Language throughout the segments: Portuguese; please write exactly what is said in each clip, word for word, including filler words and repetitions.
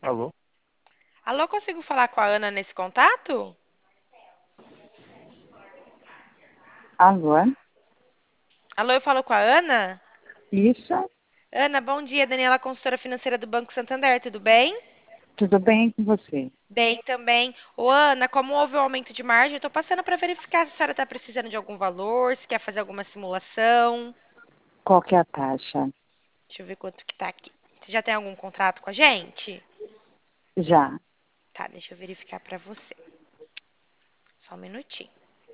Alô? Alô, consigo falar com a Ana nesse contato? Alô? Alô, eu falo com a Ana? Isso? Ana, bom dia. Daniela, consultora financeira do Banco Santander, tudo bem? Tudo bem com você? Bem também. Ô, Ana, como houve o aumento de margem, eu tô passando para verificar se a senhora está precisando de algum valor, se quer fazer alguma simulação. Qual que é a taxa? Deixa eu ver quanto que tá aqui. Você já tem algum contrato com a gente? Já. Tá, deixa eu verificar para você. Só um minutinho.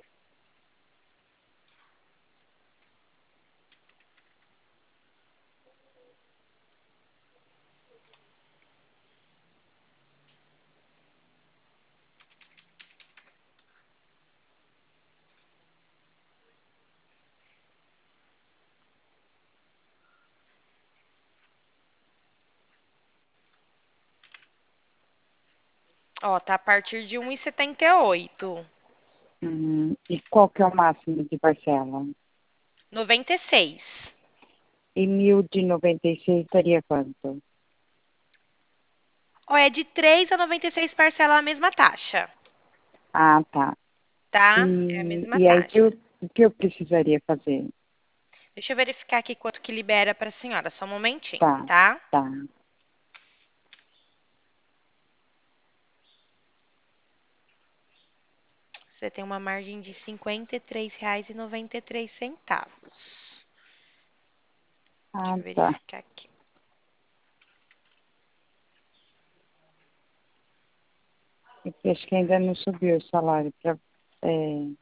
Ó, tá a partir de um e setenta e oito. Hum, e qual que é o máximo de parcela? noventa e seis. E mil de noventa e seis estaria quanto? Ó, é de três a noventa e seis parcela a mesma taxa, Ah, tá. tá? É a E, mesma e aí, que taxa. eu, o que eu precisaria fazer? Deixa eu verificar aqui quanto que libera para a senhora, só um momentinho, Tá, tá? tá. Você tem uma margem de R$ cinquenta e três reais e noventa e três centavos. Deixa Ah, eu tá. verificar aqui. É que acho que ainda não subiu o salário. Pra, é,